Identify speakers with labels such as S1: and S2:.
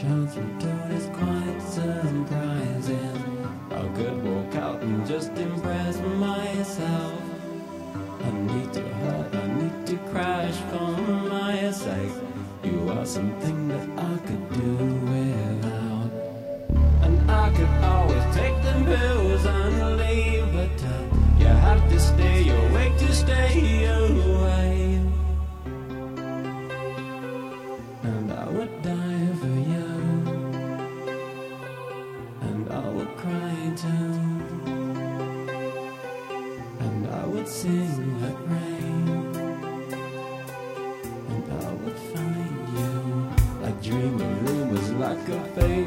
S1: once been told it's quite surprising. I could walk out and just impress myself. I need to hurt, I need to crash for my sake. You are something that I could do without. And I could always take the pills and leave, but you have to stay awake to stay away. And I would die for you, and I would cry too, and I would sing like rain, and I would find you like dreaming rumors, like a fade.